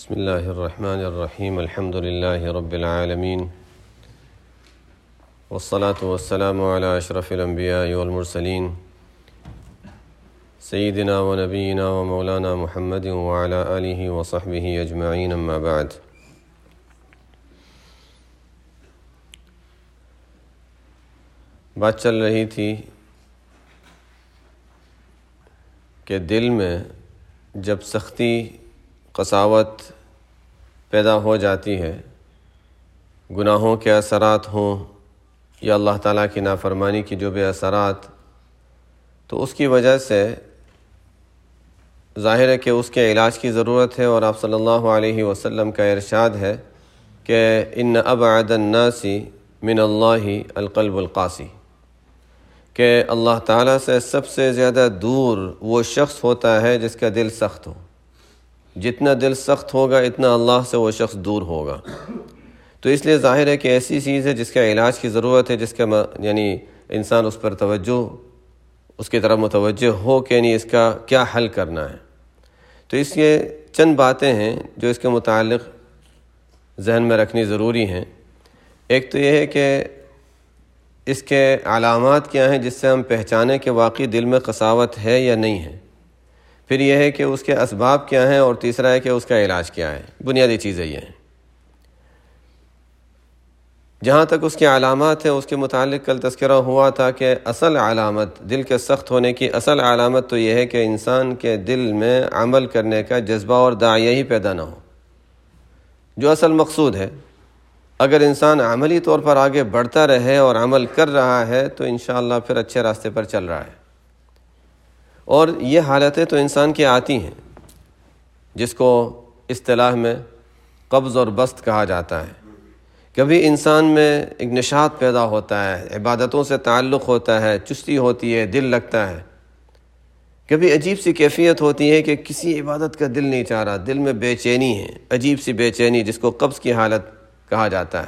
بسم اللہ الرحمن الرحیم الحمد للہ رب العالمین والصلاة والسلام علی اشرف الانبیاء والمرسلین سیدنا و نبینا و مولانا محمد وعلی آلہ وصحبہ اجمعین اما بعد۔ بات چل رہی تھی کہ دل میں جب سختی قساوت پیدا ہو جاتی ہے، گناہوں کے اثرات ہوں یا اللہ تعالیٰ کی نافرمانی کی جو بھی اثرات، تو اس کی وجہ سے ظاہر ہے کہ اس کے علاج کی ضرورت ہے، اور آپ صلی اللہ علیہ وسلم کا ارشاد ہے کہ ان ابعد الناس من اللہ القلب القاسی، کہ اللہ تعالیٰ سے سب سے زیادہ دور وہ شخص ہوتا ہے جس کا دل سخت ہو۔ جتنا دل سخت ہوگا اتنا اللہ سے وہ شخص دور ہوگا۔ تو اس لیے ظاہر ہے کہ ایسی چیز ہے جس کا علاج کی ضرورت ہے، جس کا یعنی انسان اس پر توجہ، اس کی طرف متوجہ ہو کہ یعنی اس کا کیا حل کرنا ہے۔ تو اس لیے چند باتیں ہیں جو اس کے متعلق ذہن میں رکھنی ضروری ہیں۔ ایک تو یہ ہے کہ اس کے علامات کیا ہیں جس سے ہم پہچانیں کہ واقعی دل میں قساوت ہے یا نہیں ہے، پھر یہ ہے کہ اس کے اسباب کیا ہیں، اور تیسرا ہے کہ اس کا علاج کیا ہے۔ بنیادی چیزیں یہ ہیں۔ جہاں تک اس کے علامات ہیں، اس کے متعلق کل تذکرہ ہوا تھا کہ اصل علامت، دل کے سخت ہونے کی اصل علامت تو یہ ہے کہ انسان کے دل میں عمل کرنے کا جذبہ اور داعیہ ہی پیدا نہ ہو، جو اصل مقصود ہے۔ اگر انسان عملی طور پر آگے بڑھتا رہے اور عمل کر رہا ہے تو انشاءاللہ پھر اچھے راستے پر چل رہا ہے۔ اور یہ حالتیں تو انسان کی آتی ہیں، جس کو اصطلاح میں قبض اور بسط کہا جاتا ہے۔ کبھی انسان میں ایک نشاط پیدا ہوتا ہے، عبادتوں سے تعلق ہوتا ہے، چستی ہوتی ہے، دل لگتا ہے۔ کبھی عجیب سی کیفیت ہوتی ہے کہ کسی عبادت کا دل نہیں چاہ رہا، دل میں بے چینی ہے، عجیب سی بے چینی، جس کو قبض کی حالت کہا جاتا ہے۔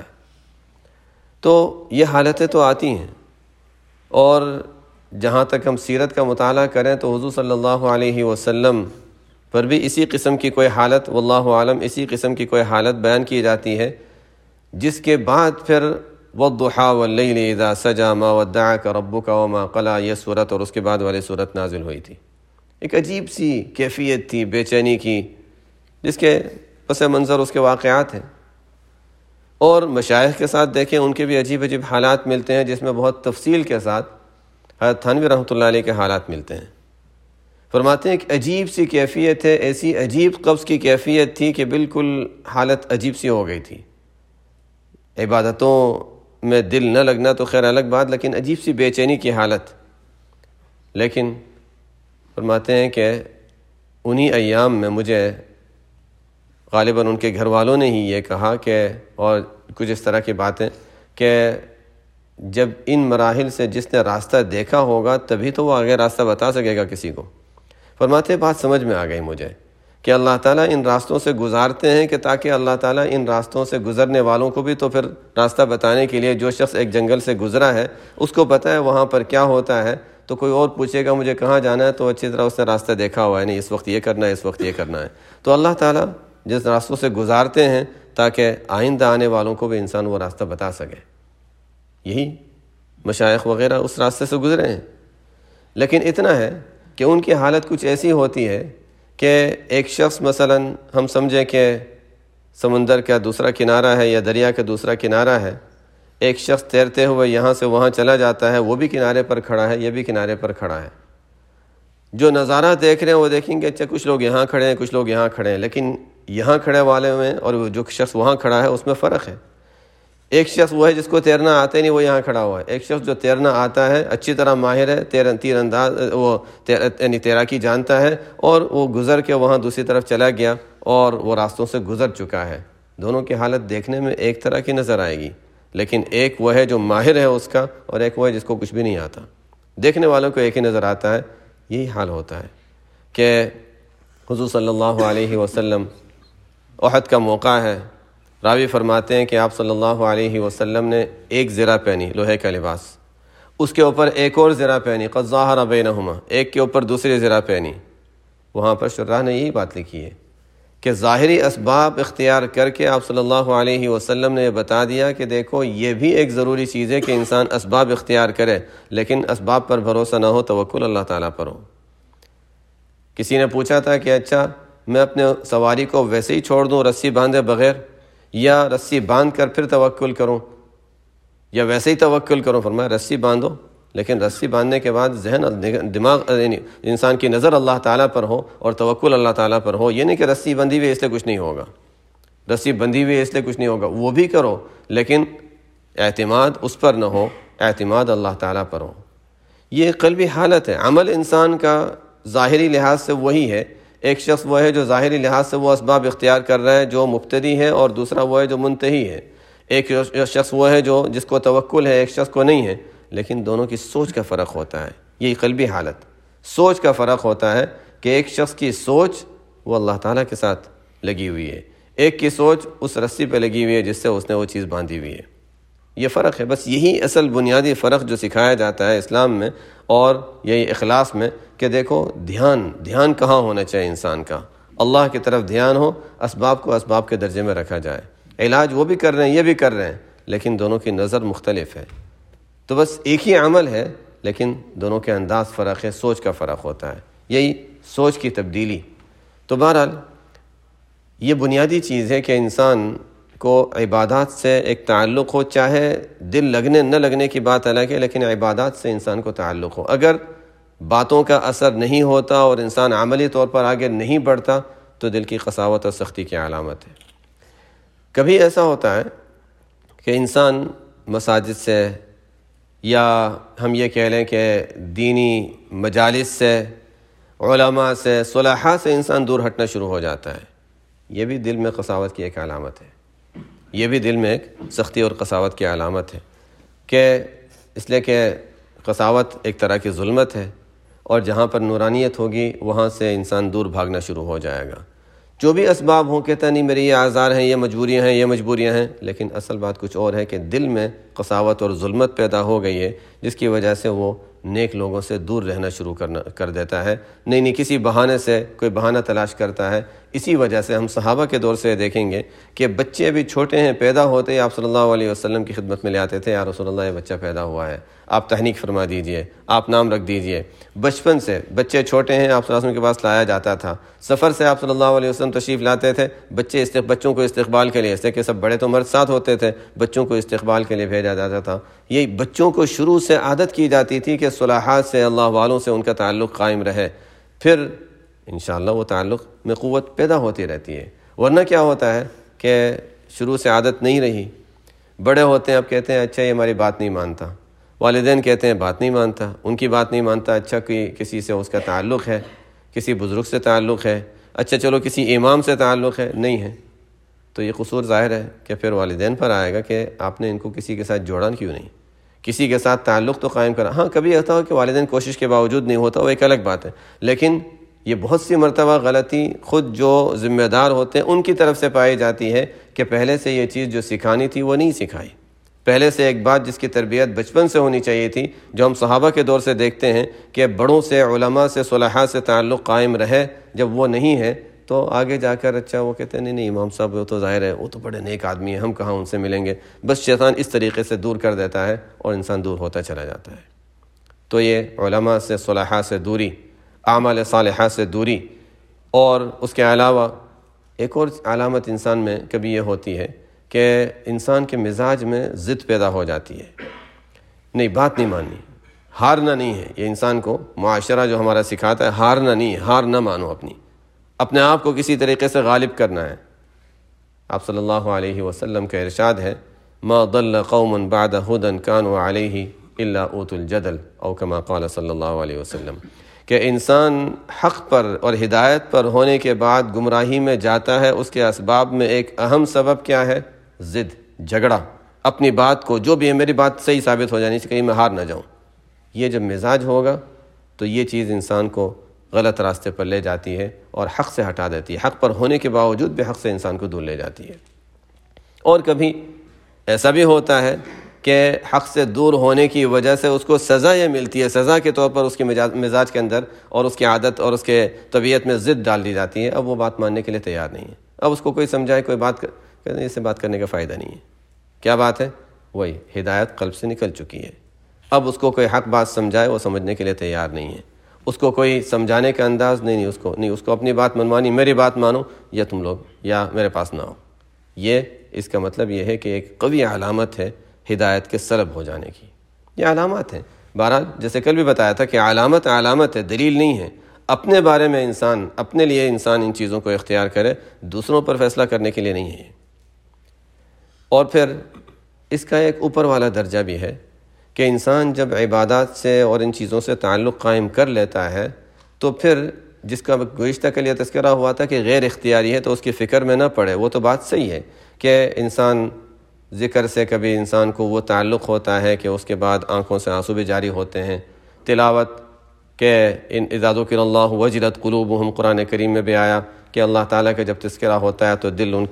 تو یہ حالتیں تو آتی ہیں، اور جہاں تک ہم سیرت کا مطالعہ کریں تو حضور صلی اللہ علیہ وسلم پر بھی اسی قسم کی کوئی حالت، واللہ عالم، اسی قسم کی کوئی حالت بیان کی جاتی ہے، جس کے بعد پھر والضحیٰ واللیل اذا سجی ما ودعک ربک وما قلی، یہ صورت اور اس کے بعد والی صورت نازل ہوئی تھی۔ ایک عجیب سی کیفیت تھی بے چینی کی، جس کے پس منظر اس کے واقعات ہیں۔ اور مشائخ کے ساتھ دیکھیں، ان کے بھی عجیب عجیب حالات ملتے ہیں، جس میں بہت تفصیل کے ساتھ حضرت تھانوی رحمۃ اللہ علیہ کے حالات ملتے ہیں۔ فرماتے ہیں کہ عجیب سی کیفیت ہے، ایسی عجیب قبض کی کیفیت تھی کہ بالکل حالت عجیب سی ہو گئی تھی۔ عبادتوں میں دل نہ لگنا تو خیر الگ بات، لیکن عجیب سی بے چینی کی حالت۔ لیکن فرماتے ہیں کہ انہی ایام میں مجھے غالباً ان کے گھر والوں نے ہی یہ کہا کہ، اور کچھ اس طرح کی باتیں، کہ جب ان مراحل سے جس نے راستہ دیکھا ہوگا تبھی تو وہ آگے راستہ بتا سکے گا کسی کو۔ فرماتے ہیں بات سمجھ میں آ گئی مجھے کہ اللہ تعالیٰ ان راستوں سے گزارتے ہیں کہ تاکہ اللہ تعالیٰ ان راستوں سے گزرنے والوں کو بھی تو پھر راستہ بتانے کے لیے، جو شخص ایک جنگل سے گزرا ہے اس کو پتہ ہے وہاں پر کیا ہوتا ہے، تو کوئی اور پوچھے گا مجھے کہاں جانا ہے تو اچھی طرح اس نے راستہ دیکھا ہوا ہے، نہیں اس وقت یہ کرنا ہے، اس وقت یہ کرنا ہے۔ تو اللہ تعالیٰ جس راستوں سے گزارتے ہیں تاکہ آئندہ آنے والوں کو بھی انسان وہ راستہ بتا سکے۔ یہی مشائخ وغیرہ اس راستے سے گزرے ہیں۔ لیکن اتنا ہے کہ ان کی حالت کچھ ایسی ہوتی ہے کہ ایک شخص مثلا ہم سمجھیں کہ سمندر کا دوسرا کنارہ ہے یا دریا کا دوسرا کنارہ ہے، ایک شخص تیرتے ہوئے یہاں سے وہاں چلا جاتا ہے، وہ بھی کنارے پر کھڑا ہے، یہ بھی کنارے پر کھڑا ہے۔ جو نظارہ دیکھ رہے ہیں وہ دیکھیں گے اچھا کچھ لوگ یہاں کھڑے ہیں، کچھ لوگ یہاں کھڑے ہیں، لیکن یہاں کھڑے والے میں اور جو شخص وہاں کھڑا ہے اس میں فرق ہے۔ ایک شخص وہ ہے جس کو تیرنا آتا ہی نہیں، وہ یہاں کھڑا ہوا ہے۔ ایک شخص جو تیرنا آتا ہے، اچھی طرح ماہر ہے، تیر انداز، وہ یعنی تیراکی جانتا ہے، اور وہ گزر کے وہاں دوسری طرف چلا گیا اور وہ راستوں سے گزر چکا ہے۔ دونوں کی حالت دیکھنے میں ایک طرح کی نظر آئے گی، لیکن ایک وہ ہے جو ماہر ہے اس کا، اور ایک وہ ہے جس کو کچھ بھی نہیں آتا۔ دیکھنے والوں کو ایک ہی نظر آتا ہے۔ یہی حال ہوتا ہے کہ حضور صلی اللہ علیہ وسلم، احد کا موقع ہے، راوی فرماتے ہیں کہ آپ صلی اللہ علیہ وسلم نے ایک زرہ پہنی، لوہے کا لباس، اس کے اوپر ایک اور زرہ پہنی، قد ظاہر بینہما، ایک کے اوپر دوسری زرہ پہنی۔ وہاں پر شراح نے یہی بات لکھی ہے کہ ظاہری اسباب اختیار کر کے آپ صلی اللہ علیہ وسلم نے بتا دیا کہ دیکھو یہ بھی ایک ضروری چیز ہے کہ انسان اسباب اختیار کرے، لیکن اسباب پر بھروسہ نہ ہو، توکل اللہ تعالیٰ پر ہو۔ کسی نے پوچھا تھا کہ اچھا میں اپنے سواری کو ویسے ہی چھوڑ دوں رسی باندھے بغیر، یا رسی باندھ کر پھر توکل کروں، یا ویسے ہی توکل کروں؟ فرمایا رسی باندھو، لیکن رسی باندھنے کے بعد ذہن دماغ یعنی انسان کی نظر اللہ تعالیٰ پر ہو اور توکل اللہ تعالیٰ پر ہو۔ یہ نہیں کہ رسی بندھی ہوئی اس لیے کچھ نہیں ہوگا، رسی بندھی ہوئی اس لیے کچھ نہیں ہوگا، وہ بھی کرو، لیکن اعتماد اس پر نہ ہو، اعتماد اللہ تعالیٰ پر ہو۔ یہ قلبی حالت ہے۔ عمل انسان کا ظاہری لحاظ سے وہی ہے، ایک شخص وہ ہے جو ظاہری لحاظ سے وہ اسباب اختیار کر رہا ہے جو مبتدی ہے، اور دوسرا وہ ہے جو منتہی ہے۔ ایک شخص وہ ہے جو جس کو توکل ہے، ایک شخص کو نہیں ہے، لیکن دونوں کی سوچ کا فرق ہوتا ہے۔ یہی قلبی حالت، سوچ کا فرق ہوتا ہے کہ ایک شخص کی سوچ وہ اللہ تعالیٰ کے ساتھ لگی ہوئی ہے، ایک کی سوچ اس رسی پہ لگی ہوئی ہے جس سے اس نے وہ چیز باندھی ہوئی ہے۔ یہ فرق ہے، بس یہی اصل بنیادی فرق جو سکھایا جاتا ہے اسلام میں اور یہی اخلاص میں، کہ دیکھو دھیان کہاں ہونا چاہیے انسان کا، اللہ کی طرف دھیان ہو، اسباب کو اسباب کے درجے میں رکھا جائے۔ علاج وہ بھی کر رہے ہیں، یہ بھی کر رہے ہیں، لیکن دونوں کی نظر مختلف ہے۔ تو بس ایک ہی عمل ہے لیکن دونوں کے انداز فرق ہے، سوچ کا فرق ہوتا ہے، یہی سوچ کی تبدیلی۔ تو بہرحال یہ بنیادی چیز ہے کہ انسان کو عبادات سے ایک تعلق ہو، چاہے دل لگنے نہ لگنے کی بات الگ ہے، لیکن عبادات سے انسان کو تعلق ہو۔ اگر باتوں کا اثر نہیں ہوتا اور انسان عملی طور پر آگے نہیں بڑھتا تو دل کی قساوت اور سختی کی علامت ہے۔ کبھی ایسا ہوتا ہے کہ انسان مساجد سے، یا ہم یہ کہہ لیں کہ دینی مجالس سے، علماء سے، صلحاء سے انسان دور ہٹنا شروع ہو جاتا ہے۔ یہ بھی دل میں قساوت کی ایک علامت ہے، یہ بھی دل میں ایک سختی اور قساوت کی علامت ہے، کہ اس لیے کہ قساوت ایک طرح کی ظلمت ہے، اور جہاں پر نورانیت ہوگی وہاں سے انسان دور بھاگنا شروع ہو جائے گا۔ جو بھی اسباب ہوں، کہتا نہیں میرے یہ اعذار ہیں، یہ مجبوریاں ہیں، لیکن اصل بات کچھ اور ہے کہ دل میں قساوت اور ظلمت پیدا ہو گئی ہے، جس کی وجہ سے وہ نیک لوگوں سے دور رہنا شروع کر دیتا ہے۔ نہیں کسی بہانے سے کوئی بہانہ تلاش کرتا ہے۔ اسی وجہ سے ہم صحابہ کے دور سے دیکھیں گے کہ بچے ابھی چھوٹے ہیں، پیدا ہوتے ہی آپ صلی اللہ علیہ وسلم کی خدمت میں لے آتے تھے، یا رسول اللہ یہ بچہ پیدا ہوا ہے، آپ تحنیک فرما دیجئے، آپ نام رکھ دیجئے۔ بچپن سے بچے چھوٹے ہیں، آپ صلی اللہ علیہ وسلم کے پاس لایا جاتا تھا۔ سفر سے آپ صلی اللہ علیہ وسلم تشریف لاتے تھے، بچوں کو استقبال کے لیے، اس لیے کہ سب بڑے تو مرد ساتھ ہوتے تھے، بچوں کو استقبال کے لیے بھیجا جاتا تھا۔ یہ بچوں کو شروع سے عادت کی جاتی تھی کہ صلحاء سے، اللہ والوں سے ان کا تعلق قائم رہے، پھر انشاءاللہ وہ تعلق میں قوت پیدا ہوتی رہتی ہے۔ ورنہ کیا ہوتا ہے کہ شروع سے عادت نہیں رہی، بڑے ہوتے ہیں، اب کہتے ہیں اچھا یہ ہماری بات نہیں مانتا، والدین کہتے ہیں بات نہیں مانتا، ان کی بات نہیں مانتا، اچھا کسی سے اس کا تعلق ہے، کسی بزرگ سے تعلق ہے، اچھا چلو کسی امام سے تعلق ہے، نہیں ہے، تو یہ قصور ظاہر ہے کہ پھر والدین پر آئے گا کہ آپ نے ان کو کسی کے ساتھ جوڑا کیوں نہیں، کسی کے ساتھ تعلق تو قائم کرا۔ ہاں کبھی ایسا ہو کہ والدین کوشش کے باوجود نہیں ہوتا، وہ ایک الگ بات ہے، لیکن یہ بہت سی مرتبہ غلطی خود جو ذمہ دار ہوتے ہیں ان کی طرف سے پائی جاتی ہے کہ پہلے سے یہ چیز جو سکھانی تھی وہ نہیں سکھائی، پہلے سے ایک بات جس کی تربیت بچپن سے ہونی چاہیے تھی، جو ہم صحابہ کے دور سے دیکھتے ہیں کہ بڑوں سے، علماء سے، صلحاء سے تعلق قائم رہے، جب وہ نہیں ہے تو آگے جا کر اچھا وہ کہتے ہیں نہیں امام صاحب وہ تو ظاہر ہے وہ تو بڑے نیک آدمی ہیں، ہم کہاں ان سے ملیں گے، بس شیطان اس طریقے سے دور کر دیتا ہے اور انسان دور ہوتا چلا جاتا ہے۔ تو یہ علماء سے، صلحاء سے دوری، اعمال صالحہ سے دوری، اور اس کے علاوہ ایک اور علامت انسان میں کبھی یہ ہوتی ہے کہ انسان کے مزاج میں ضد پیدا ہو جاتی ہے، نہیں بات نہیں ماننی، ہارنا نہیں ہے۔ یہ انسان کو معاشرہ جو ہمارا سکھاتا ہے ہارنا نہیں ہے، ہار نہ مانو، اپنے آپ کو کسی طریقے سے غالب کرنا ہے۔ آپ صلی اللہ علیہ وسلم کا ارشاد ہے ما ضل قوم بعد هدى كانوا عليه الا اوتوا الجدل، او كما قال صلی اللہ علیہ وسلم، کہ انسان حق پر اور ہدایت پر ہونے کے بعد گمراہی میں جاتا ہے، اس کے اسباب میں ایک اہم سبب کیا ہے؟ ضد، جھگڑا، اپنی بات کو جو بھی ہے میری بات صحیح ثابت ہو جانی چاہیے، کہیں میں ہار نہ جاؤں۔ یہ جب مزاج ہوگا تو یہ چیز انسان کو غلط راستے پر لے جاتی ہے اور حق سے ہٹا دیتی ہے، حق پر ہونے کے باوجود بھی حق سے انسان کو دور لے جاتی ہے۔ اور کبھی ایسا بھی ہوتا ہے کہ حق سے دور ہونے کی وجہ سے اس کو سزا یہ ملتی ہے، سزا کے طور پر اس کے مزاج کے اندر اور اس کی عادت اور اس کے طبیعت میں ضد ڈال دی جاتی ہے، اب وہ بات ماننے کے لیے تیار نہیں ہے۔ اب اس کو کوئی سمجھائے، کوئی بات کہتے ہیں اس سے بات کرنے کا فائدہ نہیں ہے۔ کیا بات ہے؟ وہی ہدایت قلب سے نکل چکی ہے۔ اب اس کو کوئی حق بات سمجھائے، وہ سمجھنے کے لیے تیار نہیں ہے۔ اس کو کوئی سمجھانے کا انداز نہیں، اس کو اپنی بات منوانی، میری بات مانو یا تم لوگ یا میرے پاس نہ ہو۔ یہ اس کا مطلب یہ ہے کہ ایک قوی علامت ہے ہدایت کے سلب ہو جانے کی۔ یہ علامات ہیں، بہرحال جیسے کل بھی بتایا تھا کہ علامت ہے، دلیل نہیں ہے۔ اپنے بارے میں انسان، اپنے لیے انسان ان چیزوں کو اختیار کرے، دوسروں پر فیصلہ کرنے کے لیے نہیں ہے۔ اور پھر اس کا ایک اوپر والا درجہ بھی ہے کہ انسان جب عبادات سے اور ان چیزوں سے تعلق قائم کر لیتا ہے تو پھر جس کا گزشتہ کے لیے تذکرہ ہوا تھا کہ غیر اختیاری ہے تو اس کی فکر میں نہ پڑے، وہ تو بات صحیح ہے کہ انسان ذکر سے کبھی انسان کو وہ تعلق ہوتا ہے کہ اس کے بعد آنکھوں سے آنسو بھی جاری ہوتے ہیں، تلاوت کہ اذا ذکر اللہ وجلت قلوبہم قرآن کریم میں بھی آیا کہ اللہ تعالیٰ کا جب تذکرہ ہوتا ہے تو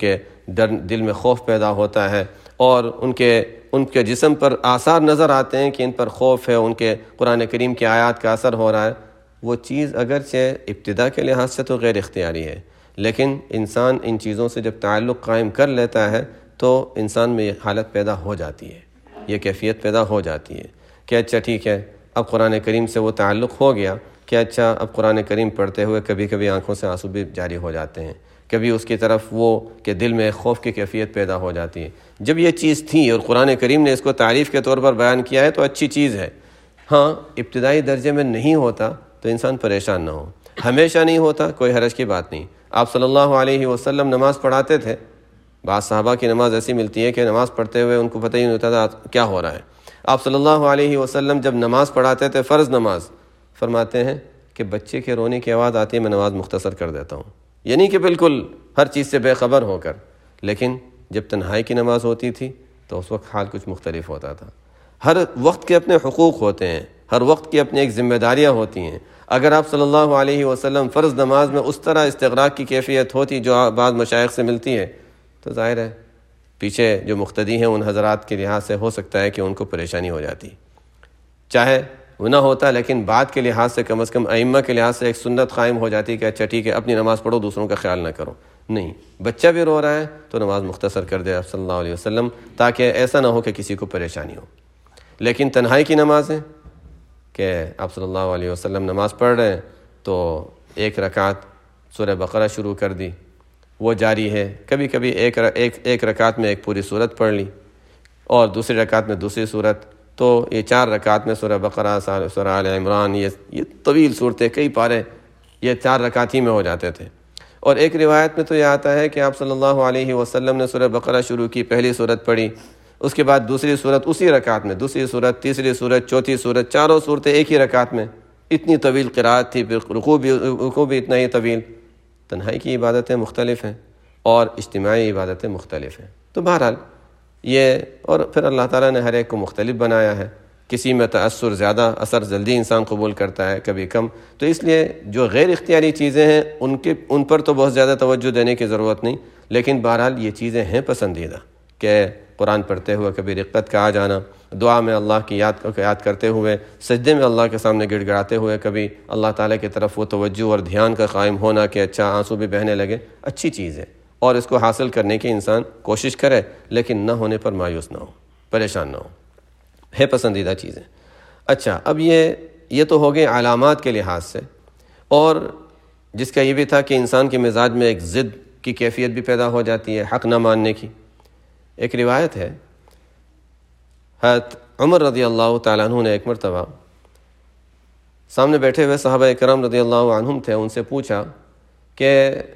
دل میں خوف پیدا ہوتا ہے، اور ان کے جسم پر آثار نظر آتے ہیں کہ ان پر خوف ہے، ان کے قرآن کریم کی آیات کا اثر ہو رہا ہے۔ وہ چیز اگرچہ ابتدا کے لحاظ سے تو غیر اختیاری ہے، لیکن انسان ان چیزوں سے جب تعلق قائم کر لیتا ہے تو انسان میں یہ حالت پیدا ہو جاتی ہے، یہ کیفیت پیدا ہو جاتی ہے کہ اچھا ٹھیک ہے، اب قرآن کریم سے وہ تعلق ہو گیا کہ اچھا اب قرآن کریم پڑھتے ہوئے کبھی کبھی آنکھوں سے آنسو بھی جاری ہو جاتے ہیں، کبھی اس کی طرف وہ کہ دل میں خوف کی کیفیت پیدا ہو جاتی ہے۔ جب یہ چیز تھی اور قرآن کریم نے اس کو تعریف کے طور پر بیان کیا ہے تو اچھی چیز ہے۔ ہاں ابتدائی درجے میں نہیں ہوتا تو انسان پریشان نہ ہو، ہمیشہ نہیں ہوتا کوئی حرج کی بات نہیں۔ آپ صلی اللہ علیہ وسلم نماز پڑھاتے تھے، بعض صحابہ کی نماز ایسی ملتی ہے کہ نماز پڑھتے ہوئے ان کو پتہ ہی نہیں ہوتا تھا کیا ہو رہا ہے۔ آپ صلی اللہ علیہ وسلم جب نماز پڑھاتے تھے، فرض نماز، فرماتے ہیں کہ بچے کے رونے کی آواز آتی ہے میں نماز مختصر کر دیتا ہوں، یعنی کہ بالکل ہر چیز سے بے خبر ہو کر۔ لیکن جب تنہائی کی نماز ہوتی تھی تو اس وقت حال کچھ مختلف ہوتا تھا۔ ہر وقت کے اپنے حقوق ہوتے ہیں، ہر وقت کی اپنی ایک ذمہ داریاں ہوتی ہیں۔ اگر آپ صلی اللہ علیہ وسلم فرض نماز میں اس طرح استغراق کی کیفیت ہوتی جو بعض مشائخ سے ملتی ہے تو ظاہر ہے پیچھے جو مقتدی ہیں ان حضرات کے لحاظ سے ہو سکتا ہے کہ ان کو پریشانی ہو جاتی، چاہے وہ نہ ہوتا لیکن بعد کے لحاظ سے کم از کم ائمہ کے لحاظ سے ایک سنت قائم ہو جاتی کہ اچھا ٹھیک ہے اپنی نماز پڑھو، دوسروں کا خیال نہ کرو۔ نہیں، بچہ بھی رو رہا ہے تو نماز مختصر کر دے آپ صلی اللہ علیہ وسلم، تاکہ ایسا نہ ہو کہ کسی کو پریشانی ہو۔ لیکن تنہائی کی نماز ہے کہ آپ صلی اللہ علیہ وسلم نماز پڑھ رہے ہیں تو ایک رکعت سورہ بقرہ شروع کر دی، وہ جاری ہے، کبھی کبھی ایک رکعت میں ایک پوری سورت پڑھ لی اور دوسری رکعت میں دوسری سورت، تو یہ 4 رکعت میں سورہ بقرہ، سورہ آل عمران، یہ طویل صورتیں، کئی پارے یہ 4 رکعت ہی میں ہو جاتے تھے۔ اور ایک روایت میں تو یہ آتا ہے کہ آپ صلی اللہ علیہ وسلم نے سورہ بقرہ شروع کی، پہلی سورت پڑھی، اس کے بعد دوسری سورت اسی رکعت میں، دوسری سورت، تیسری سورت، چوتھی سورت، 4 صورتیں ایک ہی رکعت میں۔ اتنی طویل قرات تھی، پھر رکوع بھی اتنا ہی طویل۔ تنہائی کی عبادتیں مختلف ہیں اور اجتماعی عبادتیں مختلف ہیں۔ تو بہرحال یہ، اور پھر اللہ تعالیٰ نے ہر ایک کو مختلف بنایا ہے، کسی میں تأثر زیادہ، اثر جلدی انسان قبول کرتا ہے، کبھی کم، تو اس لیے جو غیر اختیاری چیزیں ہیں ان پر تو بہت زیادہ توجہ دینے کی ضرورت نہیں، لیکن بہرحال یہ چیزیں ہیں پسندیدہ کہ قرآن پڑھتے ہوئے کبھی رقت کا آ جانا، دعا میں اللہ کی یاد کرتے ہوئے، سجدے میں اللہ کے سامنے گڑ گڑاتے ہوئے کبھی اللہ تعالیٰ کی طرف وہ توجہ اور دھیان کا قائم ہونا کہ اچھا آنسو بھی بہنے لگے، اچھی چیز ہے، اور اس کو حاصل کرنے کی انسان کوشش کرے، لیکن نہ ہونے پر مایوس نہ ہو، پریشان نہ ہو، ہے پسندیدہ چیزیں۔ اچھا، اب یہ تو ہو گئے علامات کے لحاظ سے، اور جس کا یہ بھی تھا کہ انسان کے مزاج میں ایک ضد کی کیفیت بھی پیدا ہو جاتی ہے، حق نہ ماننے کی۔ ایک روایت ہے، حضرت عمر رضی اللہ تعالیٰ عنہ نے ایک مرتبہ سامنے بیٹھے ہوئے صحابہ کرام رضی اللہ عنہم تھے، ان سے پوچھا کہ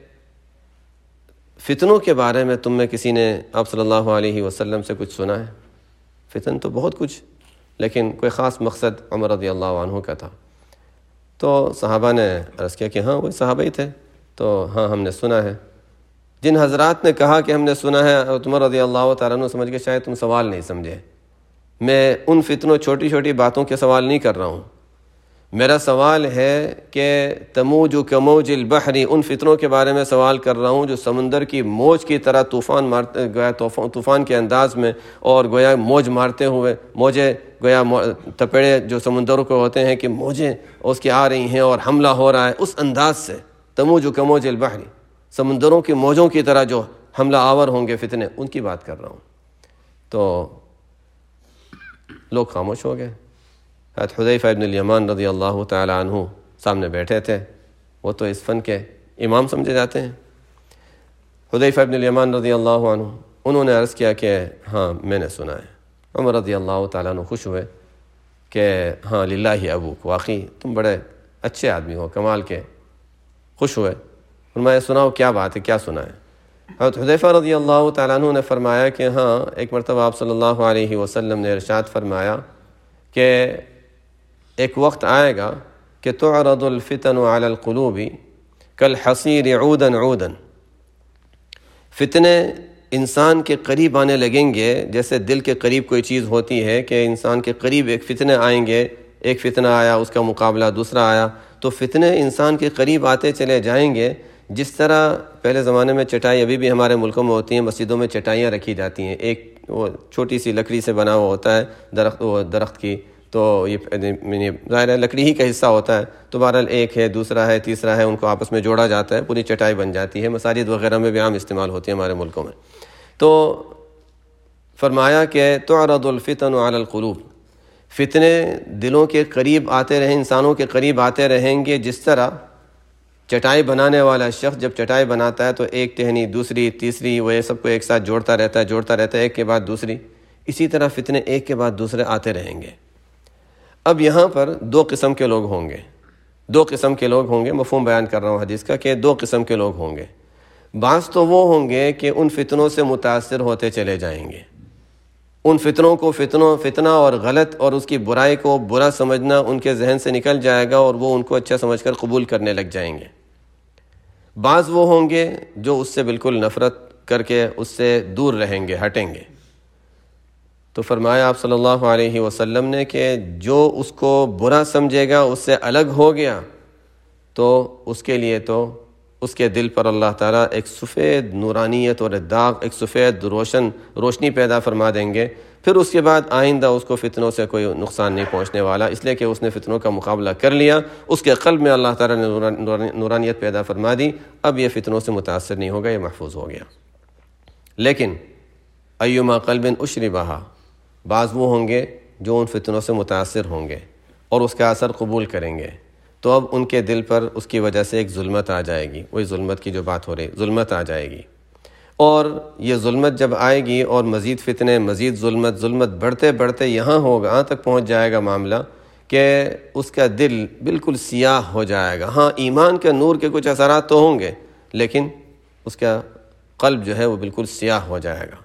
فتنوں کے بارے میں تم میں کسی نے آپ صلی اللہ علیہ وسلم سے کچھ سنا ہے؟ فتن تو بہت کچھ، لیکن کوئی خاص مقصد عمر رضی اللہ عنہ کا تھا۔ تو صحابہ نے عرض کیا کہ ہاں وہی صحابہ ہی تھے، تو ہاں ہم نے سنا ہے۔ جن حضرات نے کہا کہ ہم نے سنا ہے، عمر رضی اللہ تعالیٰ عنہ سمجھ کے شاید تم سوال نہیں سمجھے، میں ان فتنوں چھوٹی چھوٹی باتوں کے سوال نہیں کر رہا ہوں، میرا سوال ہے کہ تموج کموج البحر، ان فتنوں کے بارے میں سوال کر رہا ہوں جو سمندر کی موج کی طرح طوفان کے انداز میں اور گویا موج مارتے ہوئے، موجیں گویا تپیڑے جو سمندروں کو ہوتے ہیں کہ موجیں اس کی آ رہی ہیں اور حملہ ہو رہا ہے، اس انداز سے تموج کموج البحر، سمندروں کی موجوں کی طرح جو حملہ آور ہوں گے فتنے، ان کی بات کر رہا ہوں۔ تو لوگ خاموش ہو گئے۔ حضرت حذیفہ ابن الیمان رضی اللہ تعالی عنہ سامنے بیٹھے تھے، وہ تو اس فن کے امام سمجھے جاتے ہیں۔ حذیفہ ابن الیمان رضی اللہ عنہ انہوں نے عرض کیا کہ ہاں میں نے سنا ہے۔ عمر رضی اللہ تعالیٰ عنہ خوش ہوئے کہ ہاں للہ ابوک، واقعی تم بڑے اچھے آدمی ہو، کمال کے، خوش ہوئے۔ فرمایا سناؤ کیا بات ہے، کیا سنا ہے؟ حضرت حذیفہ رضی اللہ تعالیٰ عنہ نے فرمایا کہ ہاں ایک مرتبہ آپ صلی اللہ علیہ وسلم نے ارشاد فرمایا کہ ایک وقت آئے گا کہ تعرض الفتن علی القلوب کالحصیر عودا عودا، فتنے انسان کے قریب آنے لگیں گے جیسے دل کے قریب کوئی چیز ہوتی ہے کہ انسان کے قریب ایک فتنے آئیں گے، ایک فتنہ آیا اس کا مقابلہ دوسرا آیا، تو فتنے انسان کے قریب آتے چلے جائیں گے۔ جس طرح پہلے زمانے میں چٹائی، ابھی بھی ہمارے ملکوں میں ہوتی ہیں، مسجدوں میں چٹائیاں رکھی جاتی ہیں، ایک وہ چھوٹی سی لکڑی سے بنا ہوا ہوتا ہے درخت کی، تو یہ ظاہر ہے لکڑی ہی کا حصہ ہوتا ہے، تو بہرحال ایک ہے، دوسرا ہے، تیسرا ہے، ان کو آپس میں جوڑا جاتا ہے، پوری چٹائی بن جاتی ہے، مساجد وغیرہ میں بھی عام استعمال ہوتی ہے ہمارے ملکوں میں۔ تو فرمایا کہ تعرض الفتن علی القلوب، فتنے دلوں کے قریب آتے رہیں، انسانوں کے قریب آتے رہیں گے، جس طرح چٹائی بنانے والا شخص جب چٹائی بناتا ہے تو ایک ٹہنی، دوسری، تیسری، وہ یہ سب کو ایک ساتھ جوڑتا رہتا ہے ایک کے بعد دوسری، اسی طرح فتنے ایک کے بعد دوسرے آتے رہیں گے۔ اب یہاں پر دو قسم کے لوگ ہوں گے، مفہوم بیان کر رہا ہوں حدیث کا کہ دو قسم کے لوگ ہوں گے۔ بعض تو وہ ہوں گے کہ ان فتنوں سے متاثر ہوتے چلے جائیں گے، ان فتنوں کو فتنہ اور غلط اور اس کی برائی کو برا سمجھنا ان کے ذہن سے نکل جائے گا اور وہ ان کو اچھا سمجھ کر قبول کرنے لگ جائیں گے۔ بعض وہ ہوں گے جو اس سے بالکل نفرت کر کے اس سے دور رہیں گے، ہٹیں گے۔ تو فرمایا آپ صلی اللہ علیہ وسلم نے کہ جو اس کو برا سمجھے گا، اس سے الگ ہو گیا، تو اس کے لیے تو اس کے دل پر اللہ تعالیٰ ایک سفید نورانیت اور داغ، ایک سفید روشنی پیدا فرما دیں گے۔ پھر اس کے بعد آئندہ اس کو فتنوں سے کوئی نقصان نہیں پہنچنے والا، اس لیے کہ اس نے فتنوں کا مقابلہ کر لیا، اس کے قلب میں اللہ تعالیٰ نے نورانیت پیدا فرما دی، اب یہ فتنوں سے متاثر نہیں ہوگا، یہ محفوظ ہو گیا۔ لیکن ایما قلب اشربہا، بعض وہ ہوں گے جو ان فتنوں سے متاثر ہوں گے اور اس کا اثر قبول کریں گے، تو اب ان کے دل پر اس کی وجہ سے ایک ظلمت آ جائے گی، وہی ظلمت کی جو بات ہو رہی، ظلمت آ جائے گی، اور یہ ظلمت جب آئے گی اور مزید فتنے، مزید ظلمت بڑھتے یہاں تک پہنچ جائے گا معاملہ کہ اس کا دل بالکل سیاہ ہو جائے گا۔ ہاں ایمان کے نور کے کچھ اثرات تو ہوں گے، لیکن اس کا قلب جو ہے وہ بالکل سیاہ ہو جائے گا،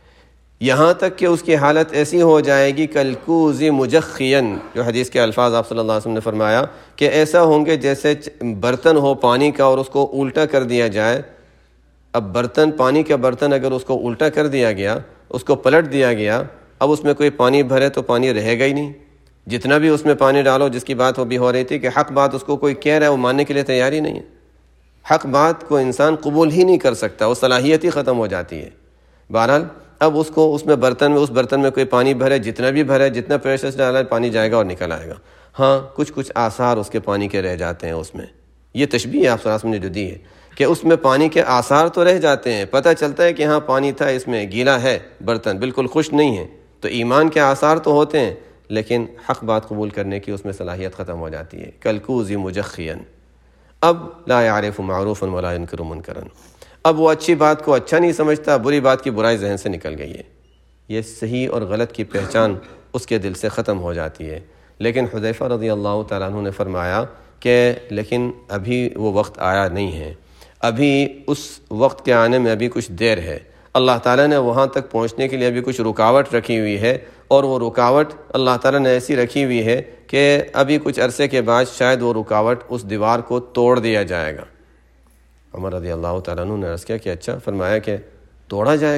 یہاں تک کہ اس کی حالت ایسی ہو جائے گی کالکوز مجخین، جو حدیث کے الفاظ آپ صلی اللہ علیہ وسلم نے فرمایا کہ ایسا ہوں گے جیسے برتن ہو پانی کا اور اس کو الٹا کر دیا جائے۔ اب پانی کا برتن اگر اس کو الٹا کر دیا گیا، اس کو پلٹ دیا گیا، اب اس میں کوئی پانی بھرے تو پانی رہے گا ہی نہیں، جتنا بھی اس میں پانی ڈالو، جس کی بات وہ بھی ہو رہی تھی کہ حق بات اس کو کوئی کہہ رہا ہے وہ ماننے کے لیے تیار ہی نہیں ہے، حق بات کو انسان قبول ہی نہیں کر سکتا، وہ صلاحیت ہی ختم ہو جاتی ہے۔ بہرحال اب اس کو اس برتن میں کوئی پانی بھرے، جتنا بھی بھرے، جتنا پریشر ڈالا پانی جائے گا اور نکل آئے گا۔ ہاں کچھ آثار اس کے پانی کے رہ جاتے ہیں اس میں، یہ تشبیہ آپ صلی اللہ علیہ وسلم نے جو دی ہے کہ اس میں پانی کے آثار تو رہ جاتے ہیں، پتہ چلتا ہے کہ ہاں پانی تھا، اس میں گیلا ہے، برتن بالکل خشک نہیں ہے، تو ایمان کے آثار تو ہوتے ہیں، لیکن حق بات قبول کرنے کی اس میں صلاحیت ختم ہو جاتی ہے۔ کالکوز مجخین، اب لا یعرف معروفا ولا ینکر منکرا، اب وہ اچھی بات کو اچھا نہیں سمجھتا، بری بات کی برائی ذہن سے نکل گئی ہے، یہ صحیح اور غلط کی پہچان اس کے دل سے ختم ہو جاتی ہے۔ لیکن حذیفہ رضی اللہ تعالیٰ عنہ نے فرمایا کہ لیکن ابھی وہ وقت آیا نہیں ہے، ابھی اس وقت کے آنے میں ابھی کچھ دیر ہے، اللہ تعالیٰ نے وہاں تک پہنچنے کے لیے ابھی کچھ رکاوٹ رکھی ہوئی ہے، اور وہ رکاوٹ اللہ تعالیٰ نے ایسی رکھی ہوئی ہے کہ ابھی کچھ عرصے کے بعد شاید وہ رکاوٹ اس دیوار کو توڑ دیا جائے گا۔ عمر رضی اللہ تعالیٰ عنہ نے عرض کیا کہ اچھا، فرمایا کہ توڑا جائے گا؟